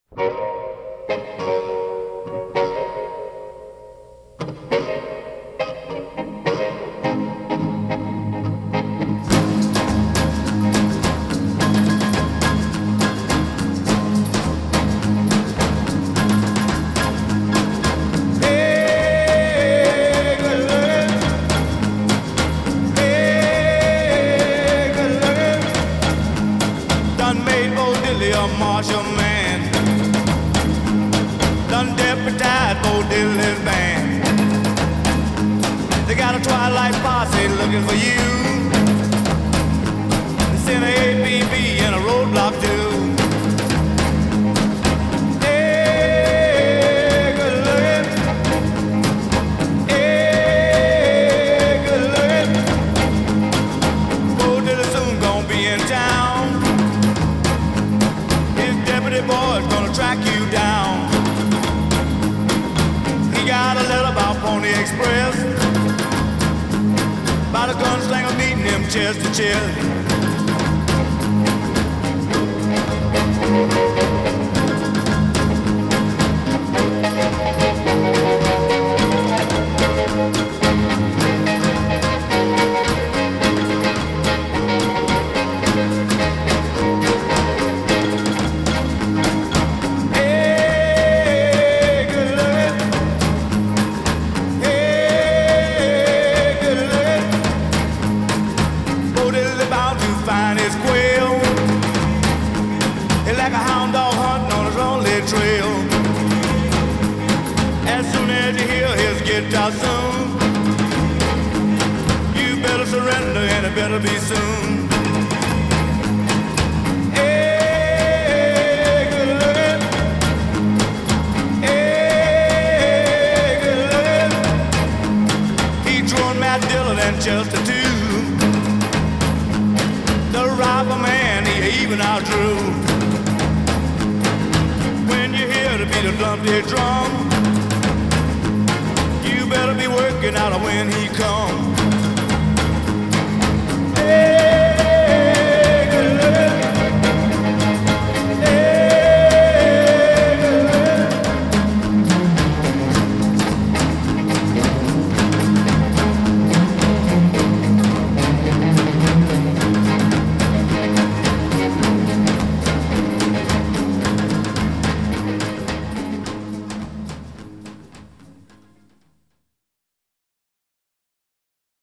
A martial man done deputized Bo Diddley's band. They got a twilight posse looking for you. They sent an APB and a roadblock too. Hey, good looking. Hey, good looking. Bo Diddley soon gonna be in town. Deputy boy's gonna track you down. He got a letter about Pony Express, about a gunslinger meeting him chest to chest. Like a hound dog hunting on his lonely trail. As soon as you hear his guitar soon, you better surrender and it better be soon. Hey, good looking. Hey, good looking. He drew Matt Dillon and Chester too. The rifleman he even outdrew. To beat a Dundee drum, you better be working out when he comes.